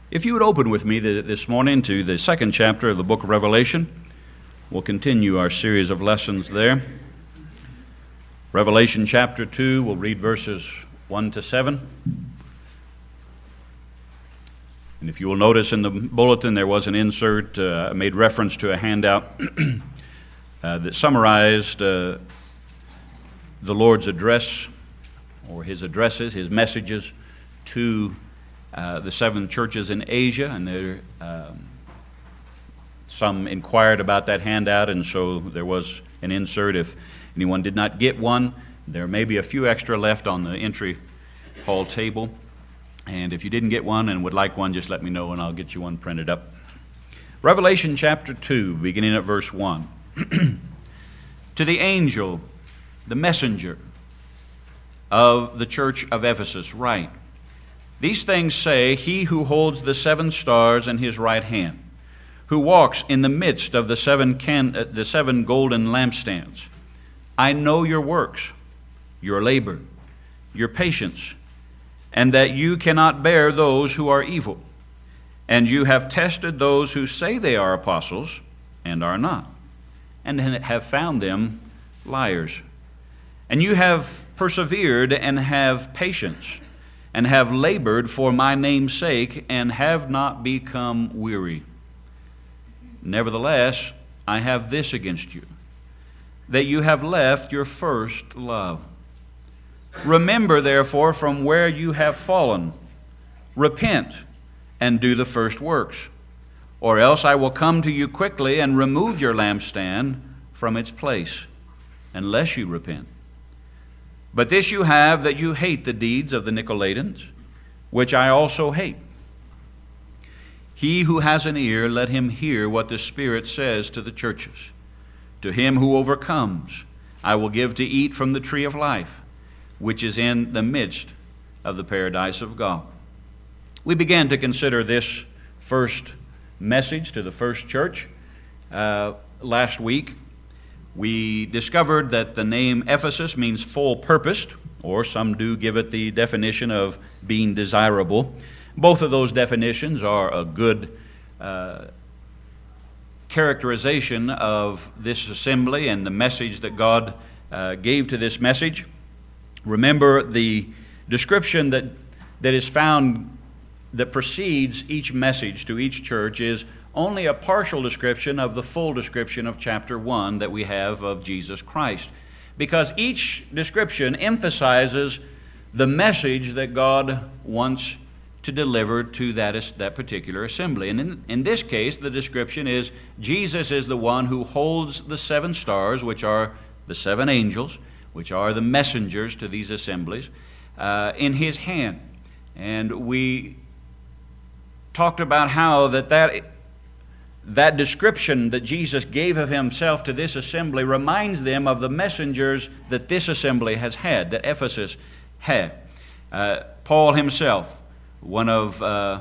If you would open with me this morning to the second chapter of the book of Revelation, we'll continue our series of lessons there. Revelation chapter 2, we'll read verses 1 to 7. And if you will notice in the bulletin, there was an insert made reference to a handout that summarized the Lord's address, or his addresses, his messages to the seven churches in Asia, and there some inquired about that handout, and so there was an insert. If anyone did not get one, there may be a few extra left on the entry hall table. And if you didn't get one and would like one, just let me know and I'll get you one printed up. Revelation chapter 2, beginning at verse 1. To the angel, the messenger of the church of Ephesus, write, These things say he who holds the 7 stars in his right hand, who walks in the midst of the 7 golden lampstands. I know your works, your labor, your patience, and that you cannot bear those who are evil. And you have tested those who say they are apostles and are not, and have found them liars. And you have persevered and have patience, and have labored for my name's sake, and have not become weary. Nevertheless, I have this against you, that you have left your first love. Remember, therefore, from where you have fallen, repent, and do the first works, or else I will come to you quickly and remove your lampstand from its place, unless you repent. But this you have, that you hate the deeds of the Nicolaitans, which I also hate. He who has an ear, let him hear what the Spirit says to the churches. To him who overcomes, I will give to eat from the tree of life, which is in the midst of the paradise of God. We began to consider this first message to the first church last week. We discovered that the name Ephesus means full-purposed, or some do give it the definition of being desirable. Both of those definitions are a good characterization of this assembly and the message that God gave to this message. Remember, the description that is found that precedes each message to each church is only a partial description of the full description of chapter 1 that we have of Jesus Christ. Because each description emphasizes the message that God wants to deliver to that particular assembly. And in this case, the description is Jesus is the one who holds the 7 stars, which are the 7 angels, which are the messengers to these assemblies, in his hand. And we talked about how that description that Jesus gave of himself to this assembly reminds them of the messengers that this assembly has had, that Ephesus had. Paul himself, one of,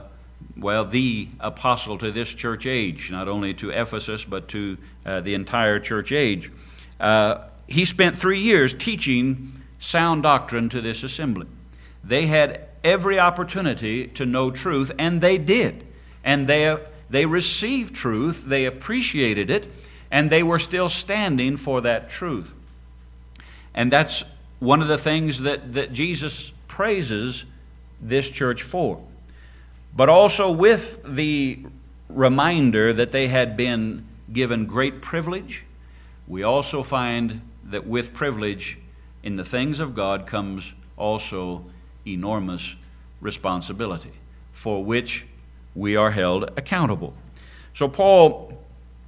the apostle to this church age, not only to Ephesus, but to the entire church age. He spent 3 years teaching sound doctrine to this assembly. They had every opportunity to know truth, and they did. And they received truth, they appreciated it, and they were still standing for that truth. And that's one of the things that Jesus praises this church for. But also with the reminder that they had been given great privilege, we also find that with privilege in the things of God comes also enormous responsibility, for which we are held accountable. So Paul,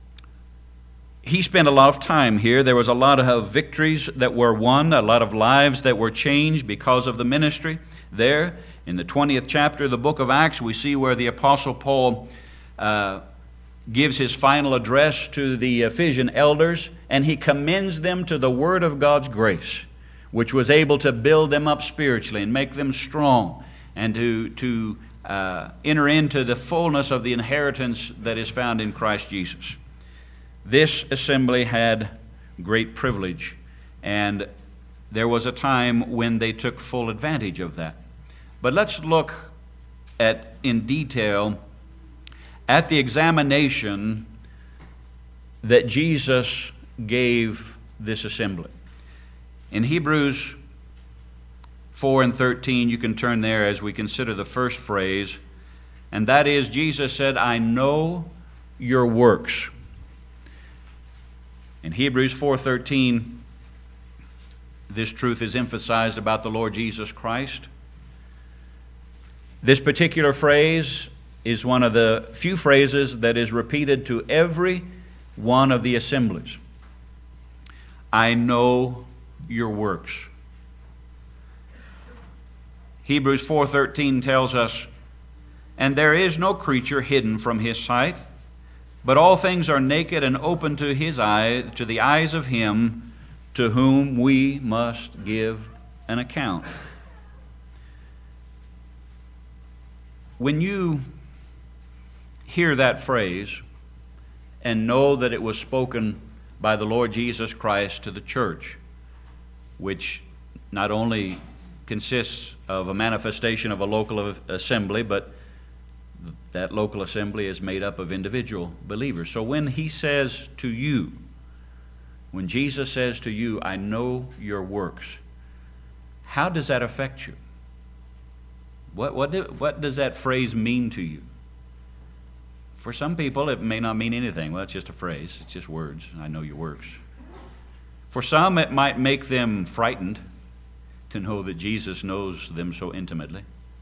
he spent a lot of time here. There was a lot of victories that were won, a lot of lives that were changed because of the ministry. There, in the 20th chapter of the book of Acts, we see where the Apostle Paul gives his final address to the Ephesian elders, and he commends them to the word of God's grace, which was able to build them up spiritually and make them strong, and to enter into the fullness of the inheritance that is found in Christ Jesus. This assembly had great privilege, and there was a time when they took full advantage of that. But let's look at in detail at the examination that Jesus gave this assembly. In Hebrews 4 and 13, you can turn there as we consider the first phrase, and that is, Jesus said, I know your works. In Hebrews 4:13, this truth is emphasized about the Lord Jesus Christ. This particular phrase is one of the few phrases that is repeated to every one of the assemblies. I know your works. Hebrews 4:13 tells us, and there is no creature hidden from his sight, but all things are naked and open to his eye, to the eyes of him to whom we must give an account. When you hear that phrase and know that it was spoken by the Lord Jesus Christ to the church, which not only consists of a manifestation of a local assembly, but that local assembly is made up of individual believers. So when he says to you, when Jesus says to you, I know your works, how does that affect you? What does that phrase mean to you? For some people, it may not mean anything. Well, it's just a phrase. It's just words. I know your works. For some, it might make them frightened to know that Jesus knows them so intimately.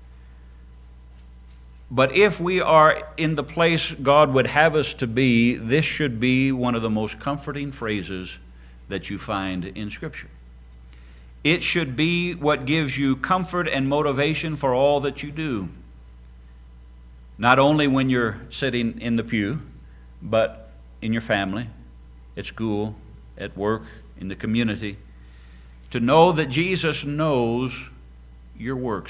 But if we are in the place God would have us to be, this should be one of the most comforting phrases that you find in Scripture. It should be what gives you comfort and motivation for all that you do. Not only when you're sitting in the pew, but in your family, at school, at work, in the community, to know that Jesus knows your works.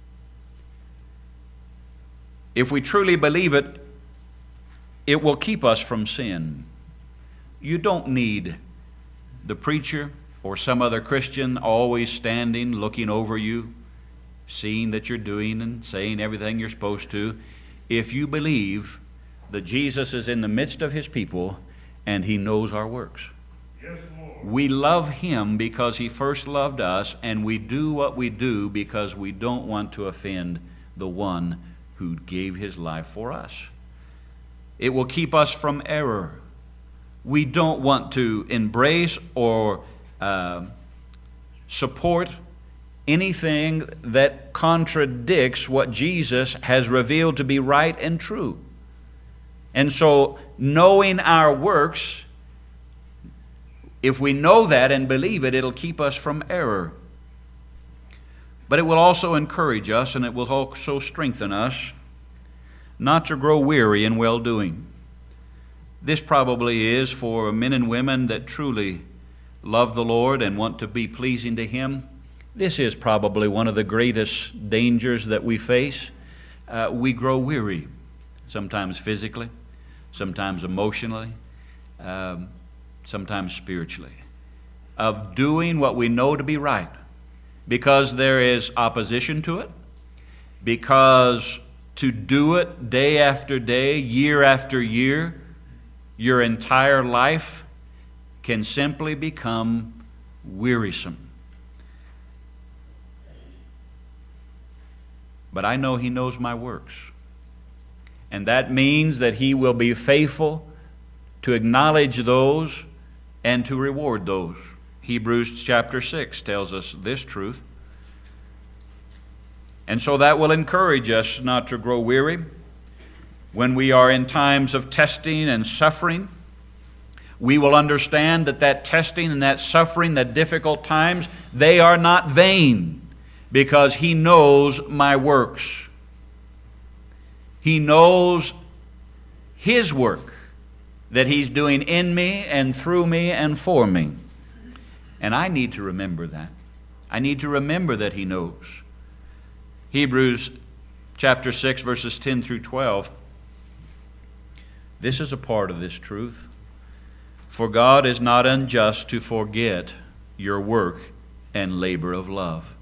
If we truly believe it, it will keep us from sin. You don't need the preacher or some other Christian always standing, looking over you, seeing that you're doing and saying everything you're supposed to. If you believe that Jesus is in the midst of his people and he knows our works. Yes, Lord. We love him because he first loved us, and we do what we do because we don't want to offend the one who gave his life for us. It will keep us from error. We don't want to embrace or support anything that contradicts what Jesus has revealed to be right and true. And so, knowing our works, if we know that and believe it, it'll keep us from error. But it will also encourage us, and it will also strengthen us not to grow weary in well-doing. This probably is for men and women that truly love the Lord and want to be pleasing to him. This is probably one of the greatest dangers that we face. We grow weary, sometimes physically, sometimes emotionally, sometimes spiritually, of doing what we know to be right, because there is opposition to it, because to do it day after day, year after year, your entire life can simply become wearisome. But I know he knows my works. And that means that he will be faithful to acknowledge those and to reward those. Hebrews chapter 6 tells us this truth. And so that will encourage us not to grow weary. When we are in times of testing and suffering, we will understand that that testing and that suffering, that difficult times, they are not vain, because he knows my works. He knows his work that he's doing in me and through me and for me. And I need to remember that. I need to remember that he knows. Hebrews chapter 6, verses 10 through 12. This is a part of this truth. For God is not unjust to forget your work and labor of love.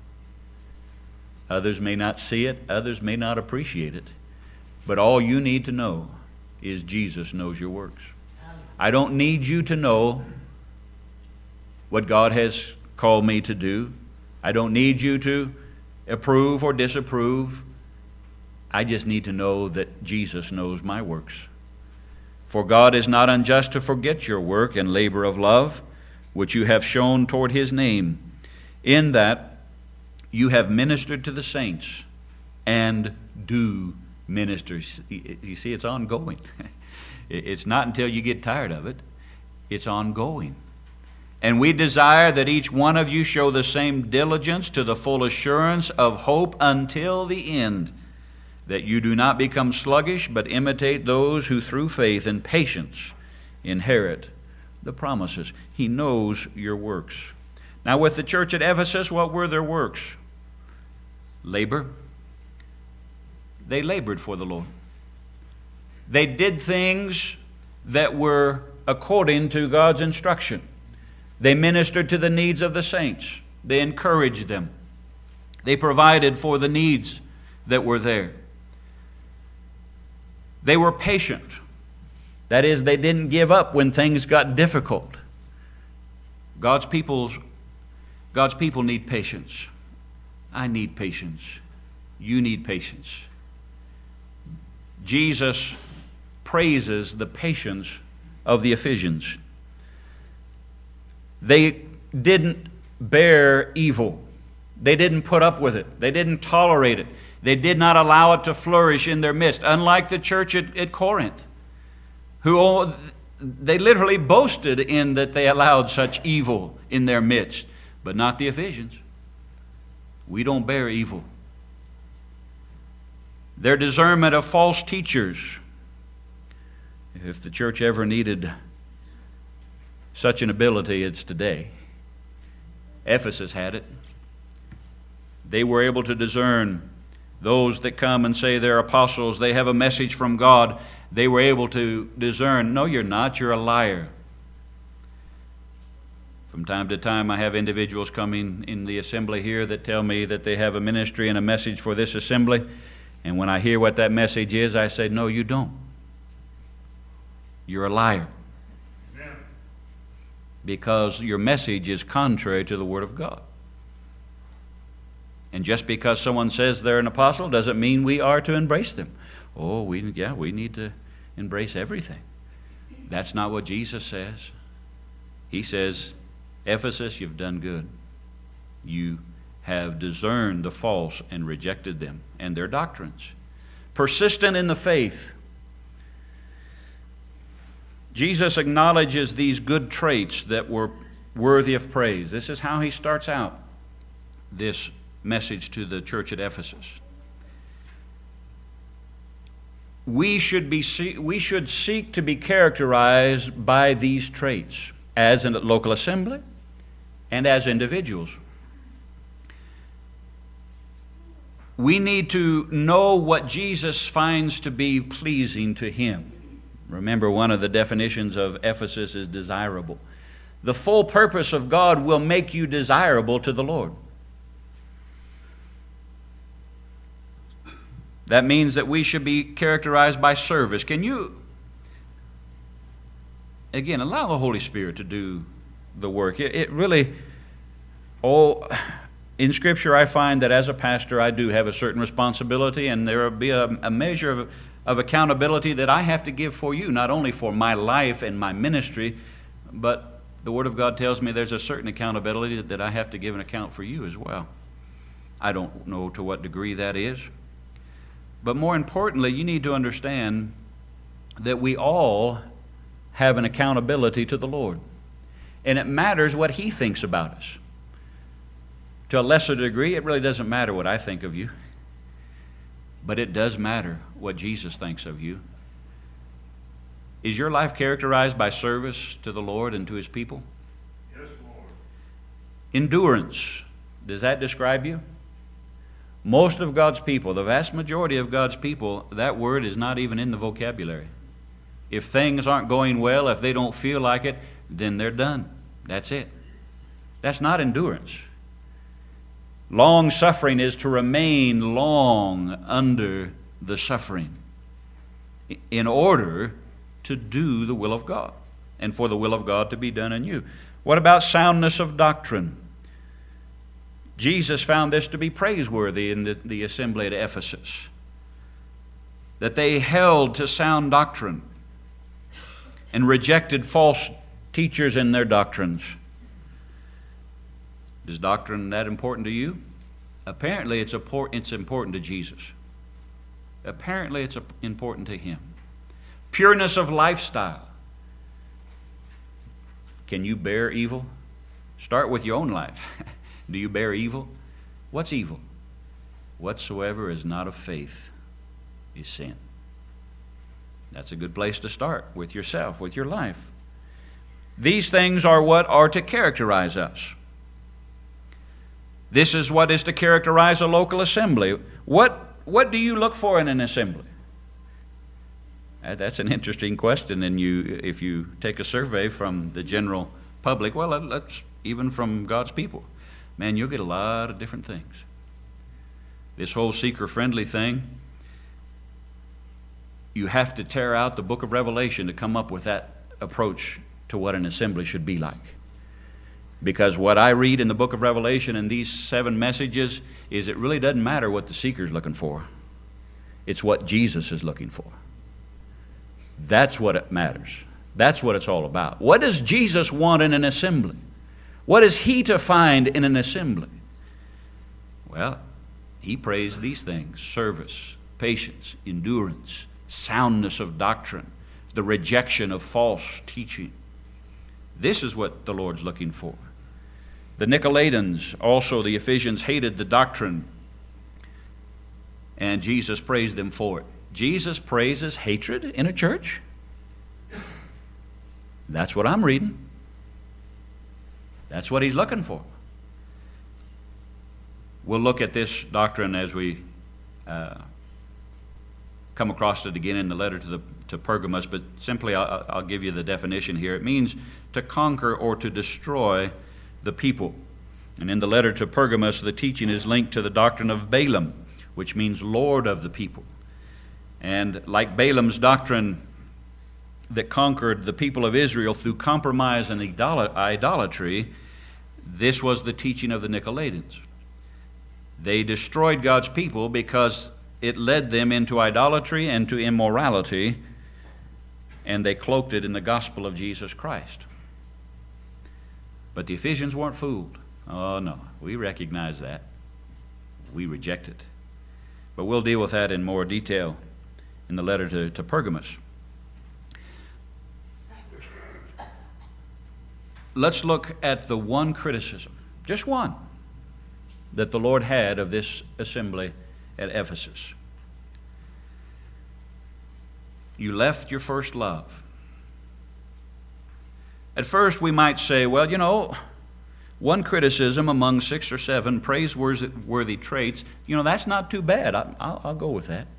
Others may not see it, others may not appreciate it, but all you need to know is Jesus knows your works. I don't need you to know what God has called me to do. I don't need you to approve or disapprove. I just need to know that Jesus knows my works. For God is not unjust to forget your work and labor of love, which you have shown toward His name, in that you have ministered to the saints and do minister. You see, it's ongoing. It's not until you get tired of it. It's ongoing. And we desire that each one of you show the same diligence to the full assurance of hope until the end, that you do not become sluggish, but imitate those who through faith and patience inherit the promises. He knows your works. Now with the church at Ephesus, what were their works? Labor. They labored for the Lord. They did things that were according to God's instruction. They ministered to the needs of the saints. They encouraged them. They provided for the needs that were there. They were patient. That is, they didn't give up when things got difficult. God's people need patience. I need patience. You need patience. Jesus praises the patience of the Ephesians. They didn't bear evil. They didn't put up with it. They didn't tolerate it. They did not allow it to flourish in their midst, unlike the church at Corinth, who they literally boasted in that they allowed such evil in their midst, but not the Ephesians. We don't bear evil. Their discernment of false teachers. If the church ever needed such an ability, it's today. Ephesus had it. They were able to discern those that come and say they're apostles, they have a message from God. They were able to discern, no, you're not, you're a liar. From time to time, I have individuals coming in the assembly here that tell me that they have a ministry and a message for this assembly. And when I hear what that message is, I say, no, you don't. You're a liar. Amen. Because your message is contrary to the Word of God. And just because someone says they're an apostle doesn't mean we are to embrace them. Oh, we need to embrace everything. That's not what Jesus says. He says, Ephesus, you've done good. You have discerned the false and rejected them and their doctrines. Persistent in the faith. Jesus acknowledges these good traits that were worthy of praise. This is how he starts out this message to the church at Ephesus. We should seek to be characterized by these traits as a local assembly and as individuals. We need to know what Jesus finds to be pleasing to Him. Remember, one of the definitions of Ephesus is desirable. The full purpose of God will make you desirable to the Lord. That means that we should be characterized by service. Can you, again, allow the Holy Spirit to do the work? It really, in Scripture I find that as a pastor I do have a certain responsibility, and there will be a measure of accountability that I have to give for you, not only for my life and my ministry, but the Word of God tells me there's a certain accountability that I have to give an account for you as well. I don't know to what degree that is. But more importantly, you need to understand that we all have an accountability to the Lord. And it matters what He thinks about us. To a lesser degree, it really doesn't matter what I think of you. But it does matter what Jesus thinks of you. Is your life characterized by service to the Lord and to His people? Yes, Lord. Endurance. Does that describe you? Most of God's people, the vast majority of God's people, that word is not even in the vocabulary. If things aren't going well, if they don't feel like it, then they're done. That's it. That's not endurance. Long suffering is to remain long under the suffering. in order to do the will of God and for the will of God to be done in you. What about soundness of doctrine? Jesus found this to be praiseworthy in the assembly at Ephesus, that they held to sound doctrine and rejected false teachers in their doctrines. Is doctrine that important to you? Apparently it's important to Jesus. Apparently it's important to Him. Pureness of lifestyle. Can you bear evil? Start with your own life. Do you bear evil? What's evil? Whatsoever is not of faith is sin. That's a good place to start, with yourself, with your life. These things are what are to characterize us. This is what is to characterize a local assembly. What do you look for in an assembly? That's an interesting question. And if you take a survey from the general public, well, let's even from God's people, man, you'll get a lot of different things. This whole seeker-friendly thing, you have to tear out the book of Revelation to come up with that approach to what an assembly should be like. Because what I read in the book of Revelation in these 7 messages is it really doesn't matter what the seeker's looking for. It's what Jesus is looking for. That's what it matters. That's what it's all about. What does Jesus want in an assembly? What is He to find in an assembly? Well, He prays these things: service, patience, endurance, soundness of doctrine, the rejection of false teaching. This is what the Lord's looking for. The Nicolaitans, also the Ephesians, hated the doctrine, and Jesus praised them for it. Jesus praises hatred in a church? That's what I'm reading. That's what He's looking for. We'll look at this doctrine as we come across it again in the letter to Pergamos, but simply I'll give you the definition here. It means to conquer or to destroy the people. And in the letter to Pergamos, the teaching is linked to the doctrine of Balaam, which means Lord of the people. And like Balaam's doctrine that conquered the people of Israel through compromise and idolatry, this was the teaching of the Nicolaitans. They destroyed God's people because it led them into idolatry and to immorality, and they cloaked it in the gospel of Jesus Christ. But the Ephesians weren't fooled. Oh no, we recognize that. We reject it. But we'll deal with that in more detail in the letter to Pergamos. Let's look at the one criticism, just one, that the Lord had of this assembly at Ephesus. You left your first love. At first we might say, well, one criticism among 6 or 7 praiseworthy traits, that's not too bad. I'll go with that.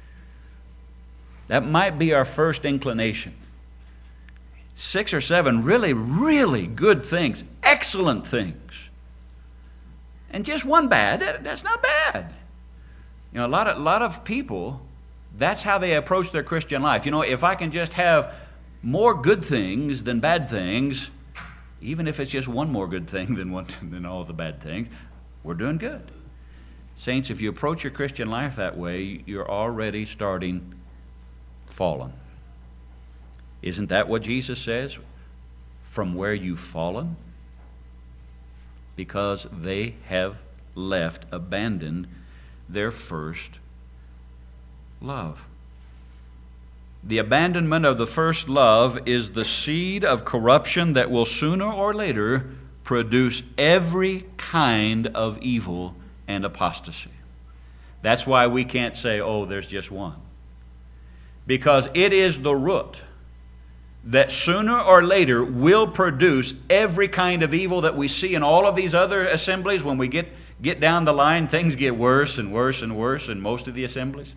That might be our first inclination. 6 or 7 really, really good things, excellent things. And just one bad, that's not bad. A lot of people, that's how they approach their Christian life. If I can just have more good things than bad things, even if it's just one more good thing than all the bad things, we're doing good. Saints, if you approach your Christian life that way, you're already starting fallen. Isn't that what Jesus says? From where you've fallen? Because they have abandoned their first love. The abandonment of the first love is the seed of corruption that will sooner or later produce every kind of evil and apostasy. That's why we can't say, there's just one. Because it is the root that sooner or later will produce every kind of evil that we see in all of these other assemblies. When we get down the line, things get worse and worse and worse in most of the assemblies.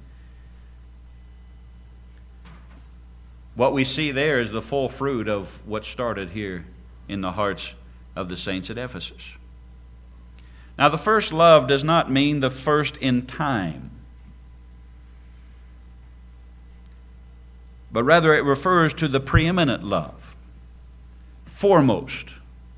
What we see there is the full fruit of what started here in the hearts of the saints at Ephesus. Now, the first love does not mean the first in time. but rather it refers to the preeminent love, foremost.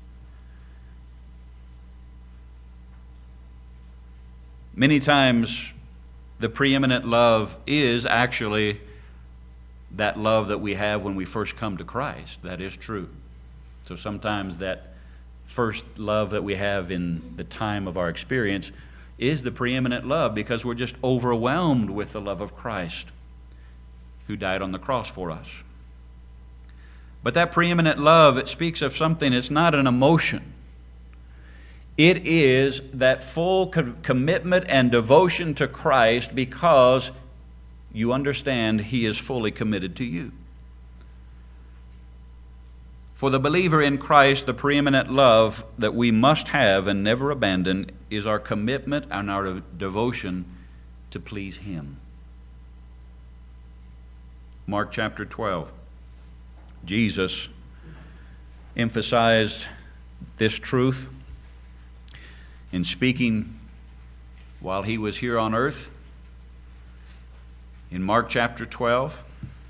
Many times the preeminent love is actually that love that we have when we first come to Christ. That is true. So sometimes that first love that we have in the time of our experience is the preeminent love because we're just overwhelmed with the love of Christ who died on the cross for us. But that preeminent love, it speaks of something, it's not an emotion. It is that full commitment and devotion to Christ because you understand He is fully committed to you. For the believer in Christ, the preeminent love that we must have and never abandon is our commitment and our devotion to please Him. Mark chapter 12. Jesus emphasized this truth in speaking while He was here on earth. In Mark chapter 12,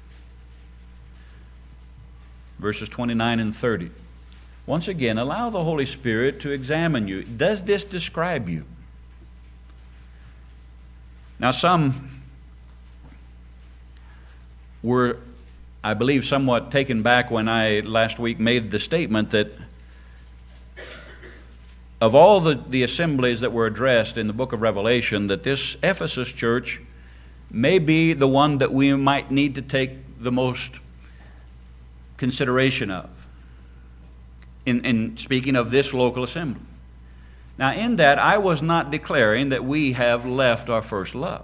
verses 29 and 30. Once again, allow the Holy Spirit to examine you. Does this describe you? Now, some were, I believe, somewhat taken back when I last week made the statement that of all the assemblies that were addressed in the book of Revelation, that this Ephesus church may be the one that we might need to take the most consideration of in speaking of this local assembly. Now, in that, I was not declaring that we have left our first love.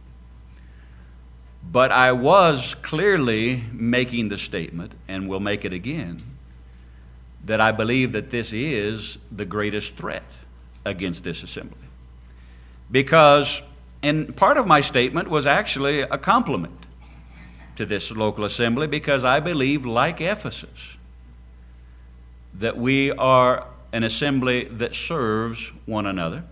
But I was clearly making the statement, and will make it again, that I believe that this is the greatest threat against this assembly. Because, and part of my statement was actually a compliment to this local assembly, because I believe, like Ephesus, that we are an assembly that serves one another,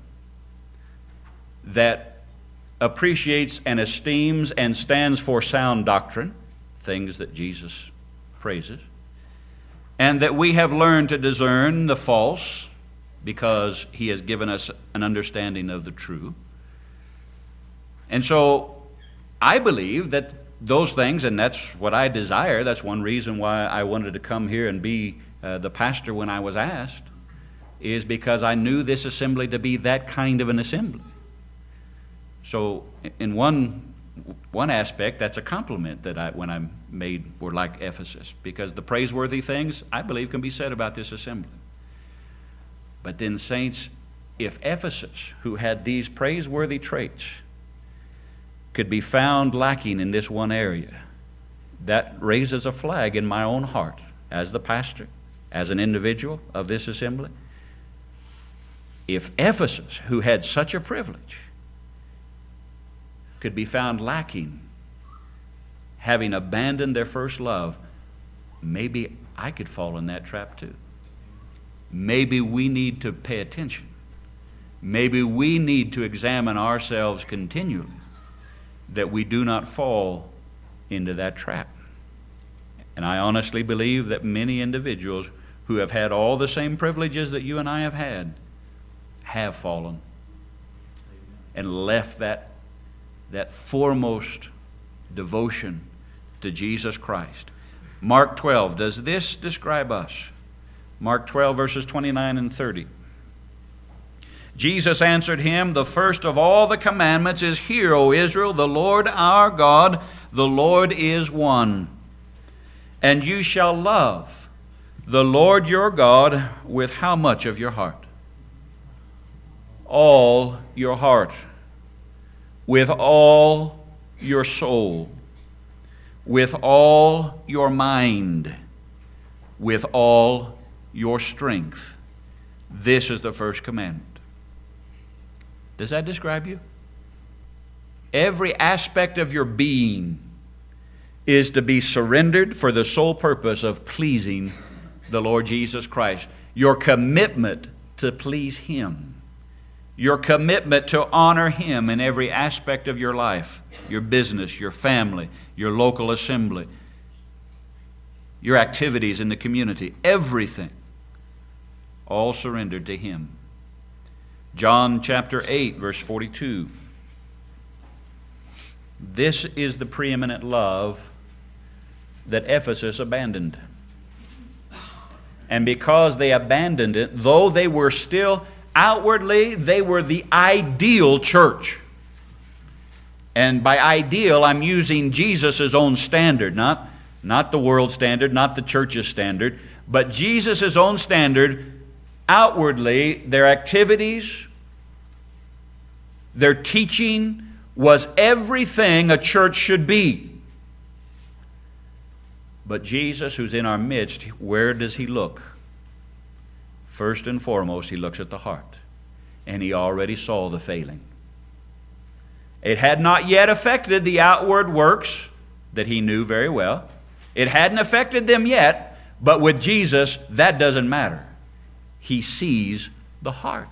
that appreciates and esteems and stands for sound doctrine, things that Jesus praises, and that we have learned to discern the false because He has given us an understanding of the true. And so I believe that those things, and that's what I desire, that's one reason why I wanted to come here and be the pastor when I was asked, is because I knew this assembly to be that kind of an assembly. So in one aspect, that's a compliment that when I made were like Ephesus, because the praiseworthy things, I believe, can be said about this assembly. But then, saints, if Ephesus, who had these praiseworthy traits, could be found lacking in this one area, that raises a flag in my own heart as the pastor, as an individual of this assembly. If Ephesus, who had such a privilege, could be found lacking, having abandoned their first love, maybe I could fall in that trap too. Maybe we need to pay attention. Maybe we need to examine ourselves continually, that we do not fall into that trap. And I honestly believe that many individuals who have had all the same privileges that you and I have fallen and left that foremost devotion to Jesus Christ. Mark 12, does this describe us? Mark 12, verses 29 and 30. Jesus answered him, "The first of all the commandments is, Hear, O Israel, the Lord our God, the Lord is one. And you shall love the Lord your God with how much of your heart? All your heart. With all your soul. With all your mind. With all your strength. This is the first commandment." Does that describe you? Every aspect of your being is to be surrendered for the sole purpose of pleasing the Lord Jesus Christ. Your commitment to please Him. Your commitment to honor Him in every aspect of your life. Your business, your family, your local assembly. your activities in the community, everything, all surrendered to Him. John chapter 8, verse 42. This is the preeminent love that Ephesus abandoned. And because they abandoned it, though they were still outwardly, they were the ideal church. And by ideal, I'm using Jesus' own standard, not the world standard, not the church's standard, but Jesus' own standard. Outwardly, their activities, their teaching was everything a church should be. But Jesus, who's in our midst, where does He look? First and foremost, He looks at the heart. And He already saw the failing. It had not yet affected the outward works that He knew very well. It hadn't affected them yet, but with Jesus, that doesn't matter. He sees the heart.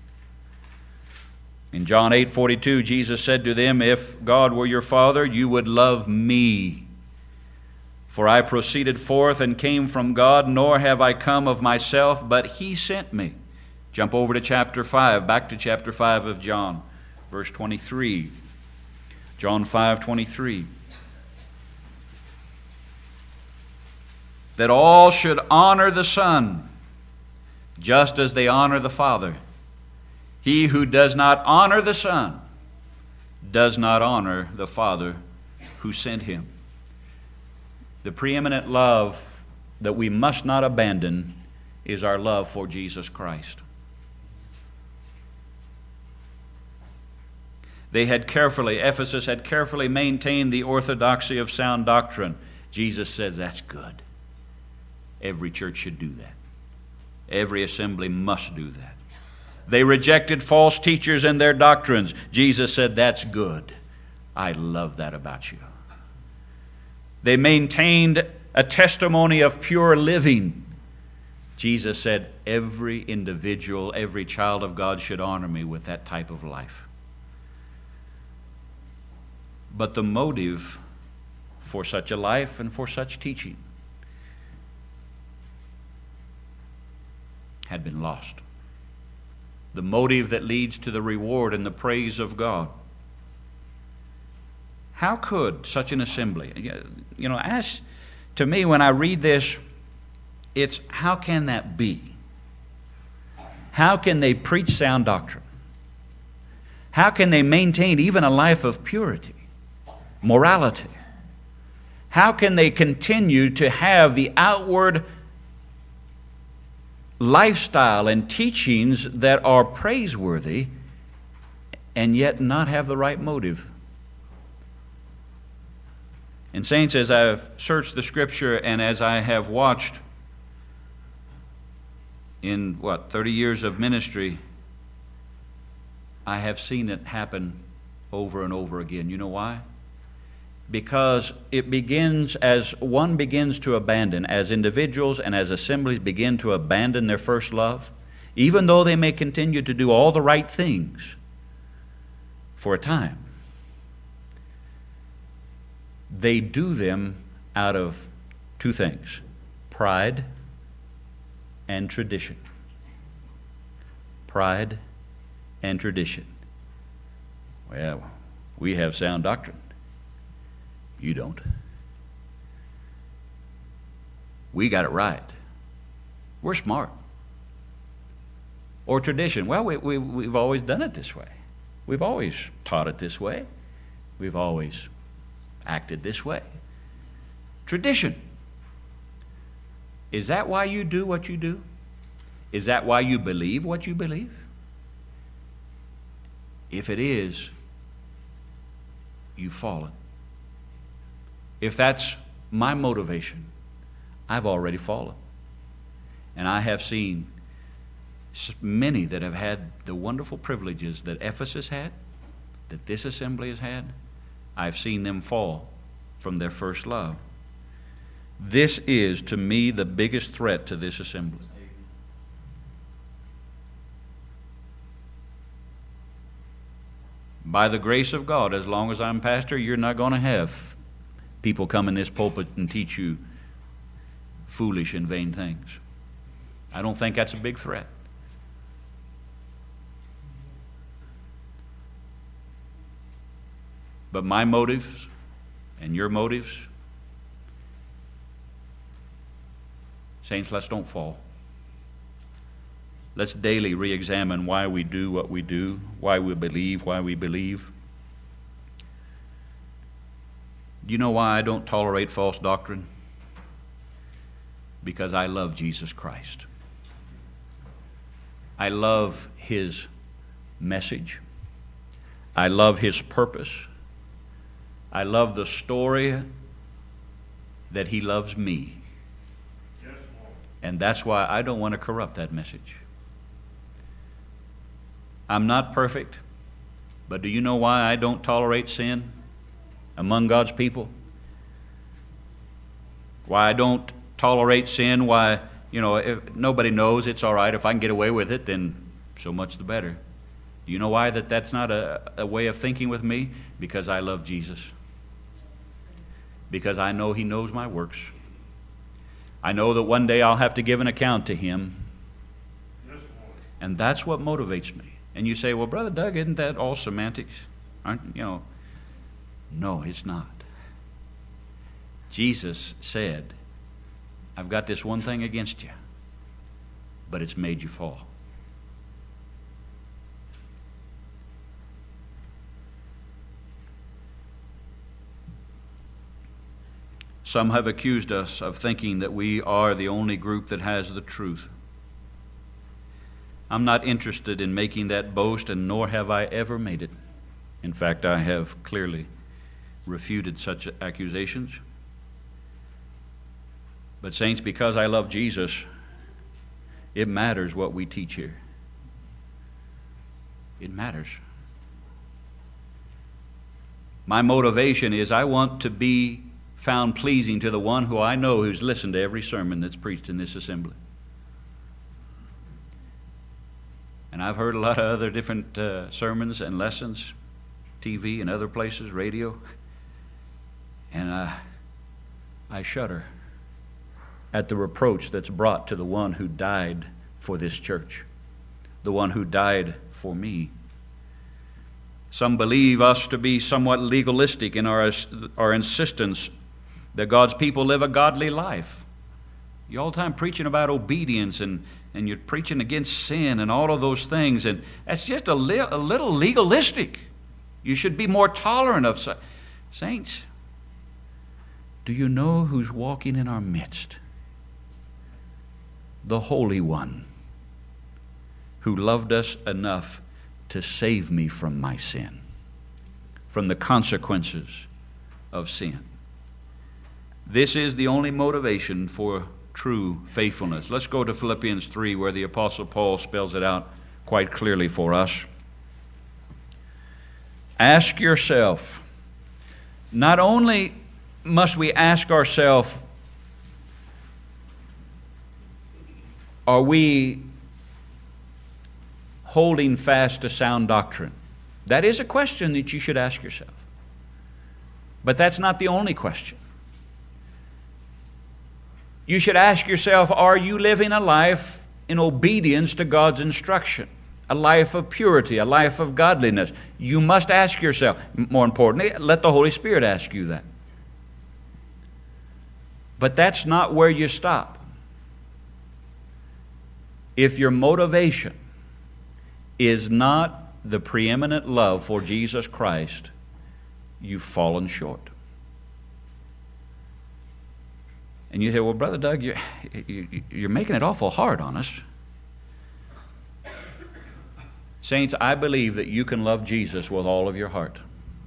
In John 8:42, Jesus said to them, "If God were your Father, you would love me. For I proceeded forth and came from God, nor have I come of myself, but He sent me." Jump over to chapter 5, back to chapter 5 of John, verse 23. John 5:23. That all should honor the Son, just as they honor the Father. He who does not honor the Son does not honor the Father who sent Him. The preeminent love that we must not abandon is our love for Jesus Christ. Ephesus had carefully maintained the orthodoxy of sound doctrine. Jesus says that's good. Every church should do that. Every assembly must do that. They rejected false teachers and their doctrines. Jesus said, that's good. I love that about you. They maintained a testimony of pure living. Jesus said, every individual, every child of God should honor me with that type of life. But the motive for such a life and for such teaching had been lost. The motive that leads to the reward and the praise of God. How could such an assembly, to me when I read this, it's how can that be? How can they preach sound doctrine? How can they maintain even a life of purity, morality? How can they continue to have the outward lifestyle and teachings that are praiseworthy and yet not have the right motive? And saints, as I've searched the Scripture and as I have watched in 30 years of ministry, I have seen it happen over and over again. You know why? Because it begins as one begins to abandon, as individuals and as assemblies begin to abandon their first love, even though they may continue to do all the right things for a time. They do them out of two things: pride and tradition. Pride and tradition. Well, we have sound doctrine. You don't. We got it right. We're smart. Or tradition. Well, we've always done it this way. We've always taught it this way. We've always acted this way. Tradition. Is that why you do what you do? Is that why you believe what you believe? If it is, you've fallen. If that's my motivation, I've already fallen. And I have seen many that have had the wonderful privileges that Ephesus had, that this assembly has had. I've seen them fall from their first love. This is, to me, the biggest threat to this assembly. By the grace of God, as long as I'm pastor, you're not going to have people come in this pulpit and teach you foolish and vain things. I don't think that's a big threat. But my motives and your motives, saints, let's don't fall. Let's daily re-examine why we do what we do, why we believe. Do you know why I don't tolerate false doctrine? Because I love Jesus Christ. I love His message. I love His purpose. I love the story that He loves me. And that's why I don't want to corrupt that message. I'm not perfect, but do you know why I don't tolerate sin among God's people? Why I don't tolerate sin, why, if nobody knows, it's all right. If I can get away with it, then so much the better. Do you know why that's not a way of thinking with me? Because I love Jesus. Because I know He knows my works. I know that one day I'll have to give an account to Him. And that's what motivates me. And you say, well, Brother Doug, isn't that all semantics? No, it's not. Jesus said, I've got this one thing against you, but it's made you fall. Some have accused us of thinking that we are the only group that has the truth. I'm not interested in making that boast, and nor have I ever made it. In fact, I have clearly refuted such accusations. But saints, because I love Jesus, it matters what we teach here. It matters. My motivation is I want to be found pleasing to the one who I know who's listened to every sermon that's preached in this assembly. And I've heard a lot of other different sermons and lessons, TV and other places, radio. And I shudder at the reproach that's brought to the one who died for this church, the one who died for me. Some believe us to be somewhat legalistic in our insistence that God's people live a godly life. You're all the time preaching about obedience and you're preaching against sin and all of those things, and that's just a little legalistic. You should be more tolerant of saints. Do you know who's walking in our midst? The Holy One, who loved us enough to save me from my sin, from the consequences of sin. This is the only motivation for true faithfulness. Let's go to Philippians 3, where the Apostle Paul spells it out quite clearly for us. Ask yourself. Not only must we ask ourselves, are we holding fast to sound doctrine? That is a question that you should ask yourself. But that's not the only question. You should ask yourself, are you living a life in obedience to God's instruction? A life of purity, a life of godliness. You must ask yourself. More importantly, let the Holy Spirit ask you that. But that's not where you stop. If your motivation is not the preeminent love for Jesus Christ, you've fallen short. And you say, well, Brother Doug, you're making it awful hard on us. Saints, I believe that you can love Jesus with all of your heart.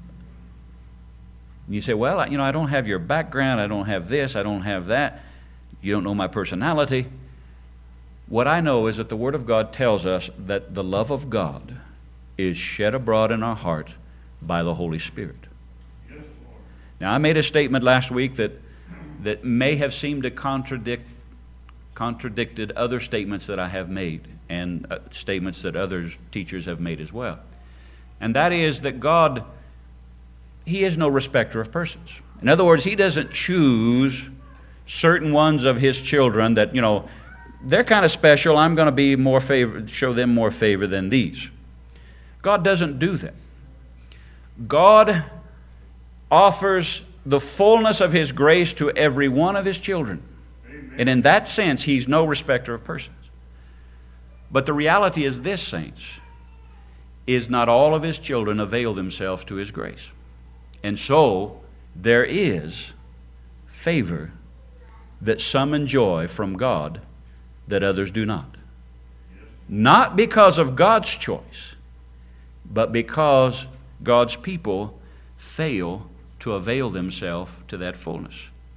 And you say, well, I don't have your background, I don't have this, I don't have that. You don't know my personality. What I know is that the Word of God tells us that the love of God is shed abroad in our heart by the Holy Spirit. Yes, Lord. Now, I made a statement last week that may have seemed to contradicted other statements that I have made and statements that other teachers have made as well. And that is that God, He is no respecter of persons. In other words, He doesn't choose certain ones of His children that, they're kind of special. I'm going to be show them more favor than these. God doesn't do that. God offers the fullness of His grace to every one of His children. Amen. And in that sense, He's no respecter of persons. But the reality is this, saints, is not all of His children avail themselves to His grace. And so, there is favor that some enjoy from God that others do not. Not because of God's choice, but because God's people fail to avail themselves to that fullness.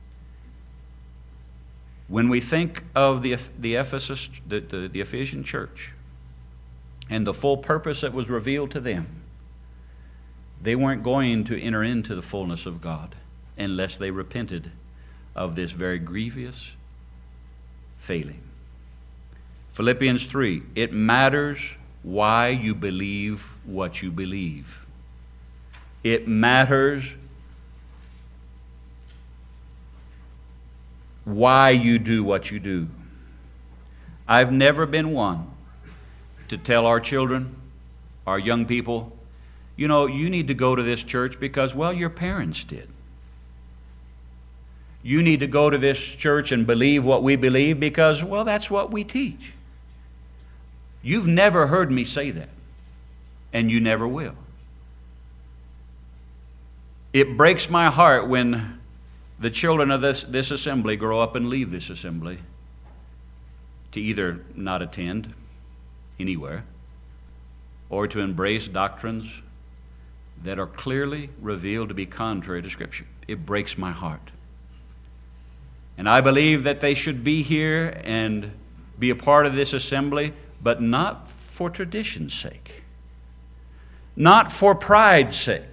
When we think of the Ephesian church and the full purpose that was revealed to them, they weren't going to enter into the fullness of God unless they repented of this very grievous failing. Philippians 3, it matters why you believe what you believe. It matters why you do what you do. I've never been one to tell our children, our young people, you need to go to this church because, your parents did. You need to go to this church and believe what we believe because, that's what we teach. You've never heard me say that, and you never will. It breaks my heart when the children of this assembly grow up and leave this assembly to either not attend anywhere or to embrace doctrines that are clearly revealed to be contrary to Scripture. It breaks my heart. And I believe that they should be here and be a part of this assembly, but not for tradition's sake, not for pride's sake,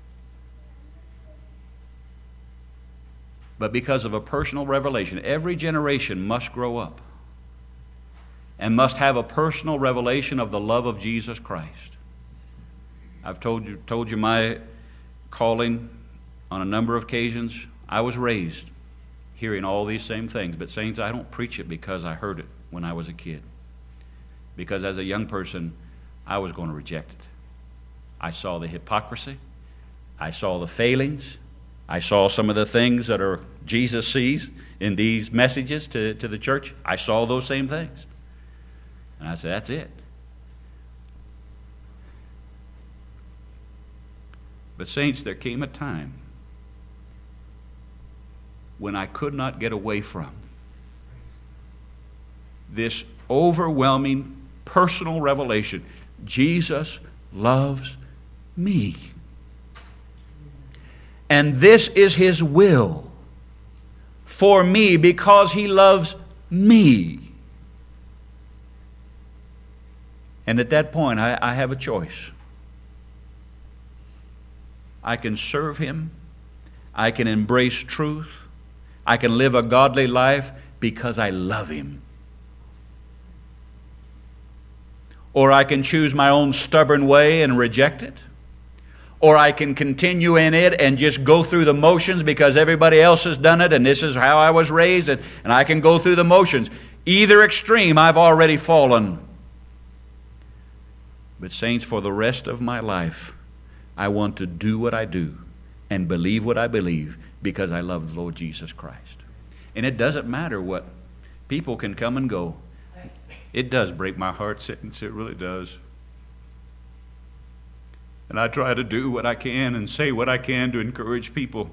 but because of a personal revelation. Every generation must grow up and must have a personal revelation of the love of Jesus Christ. I've told you my calling on a number of occasions. I was raised hearing all these same things, but saints, I don't preach it because I heard it when I was a kid. Because as a young person, I was going to reject it. I saw the hypocrisy. I saw the failings. I saw some of the things that Jesus sees in these messages to the church. I saw those same things. And I said, that's it. But saints, there came a time when I could not get away from this overwhelming personal revelation. Jesus loves me. And this is His will for me because He loves me. And at that point, I have a choice. I can serve Him. I can embrace truth. I can live a godly life because I love Him. Or I can choose my own stubborn way and reject it. Or I can continue in it and just go through the motions because everybody else has done it and this is how I was raised, and I can go through the motions. Either extreme, I've already fallen. But saints, for the rest of my life, I want to do what I do and believe what I believe because I love the Lord Jesus Christ. And it doesn't matter what people can come and go. It does break my heart, saints. It really does. And I try to do what I can and say what I can to encourage people.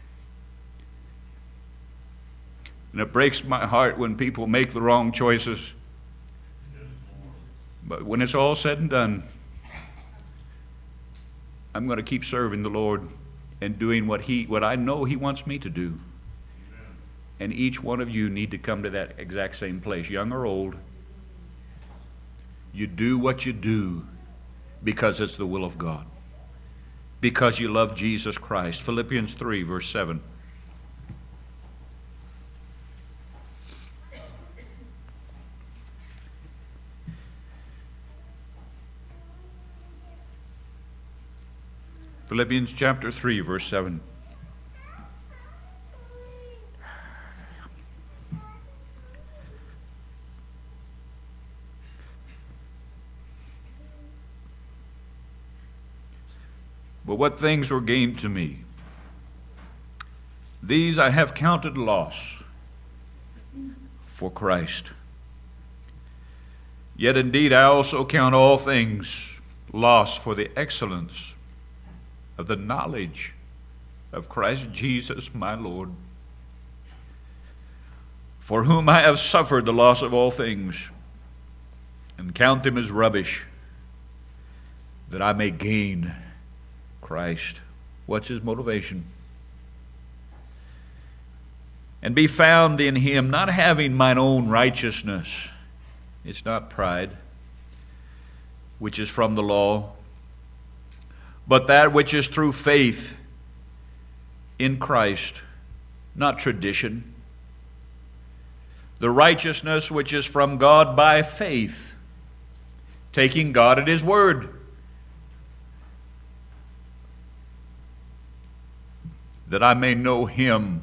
And it breaks my heart when people make the wrong choices. But when it's all said and done, I'm going to keep serving the Lord and doing what I know He wants me to do. And each one of you need to come to that exact same place, young or old. You do what you do because it's the will of God. Because you love Jesus Christ. Philippians 3, verse 7. Philippians chapter 3, verse 7. But what things were gained to me, these I have counted loss for Christ. Yet indeed I also count all things loss for the excellence of the knowledge of Christ Jesus my Lord, for whom I have suffered the loss of all things, and count them as rubbish, that I may gain Christ. What's his motivation? And be found in him, not having mine own righteousness. It's not pride, which is from the law, but that which is through faith in Christ, not tradition. The righteousness which is from God by faith, taking God at his word, that I may know him,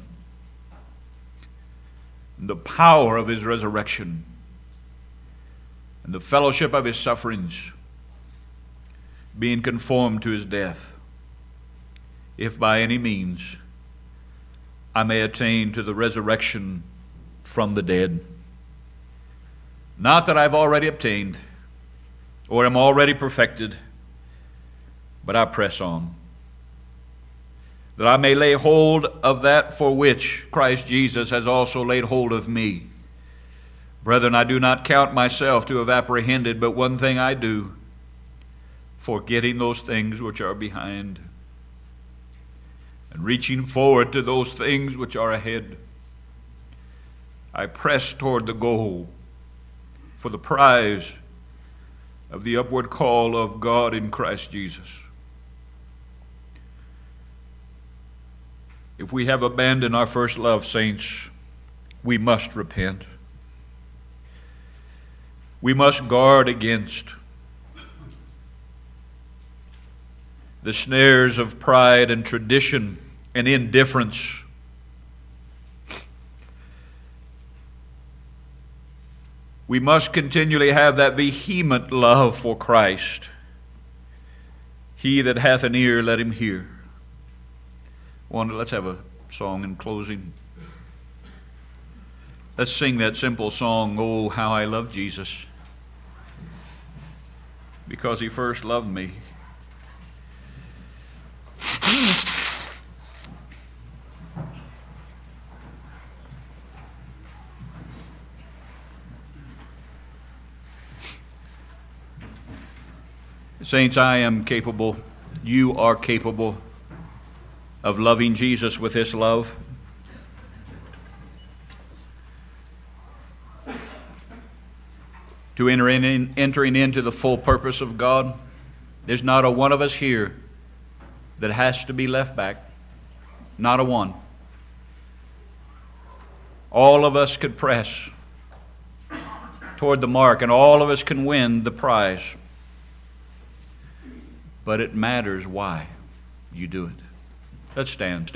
and the power of his resurrection, and the fellowship of his sufferings, being conformed to his death, if by any means I may attain to the resurrection from the dead. Not that I've already obtained, or am already perfected, but I press on, that I may lay hold of that for which Christ Jesus has also laid hold of me. Brethren, I do not count myself to have apprehended, but one thing I do, forgetting those things which are behind, and reaching forward to those things which are ahead, I press toward the goal for the prize of the upward call of God in Christ Jesus. If we have abandoned our first love, saints, we must repent. We must guard against the snares of pride and tradition and indifference. We must continually have that vehement love for Christ. He that hath an ear, let him hear. Let's have a song in closing. Let's sing that simple song, "Oh, how I love Jesus, because he first loved me." Saints, I am capable, you are capable of loving Jesus with this love. To entering into the full purpose of God. There's not a one of us here that has to be left back. Not a one. All of us could press toward the mark, and all of us can win the prize. But it matters why you do it. Let's stand.